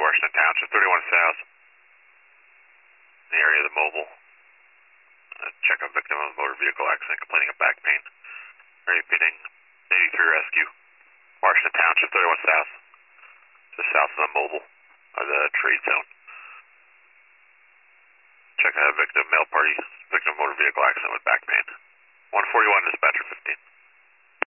Washington Township, 31 South, in the area of the mobile. Check on victim of motor vehicle accident complaining of back pain. Repeating, 83 rescue, Washington Township, 31 South, just south of the mobile, the trade zone. Check on victim, male party, victim of motor vehicle accident with back pain. 141, dispatcher 15.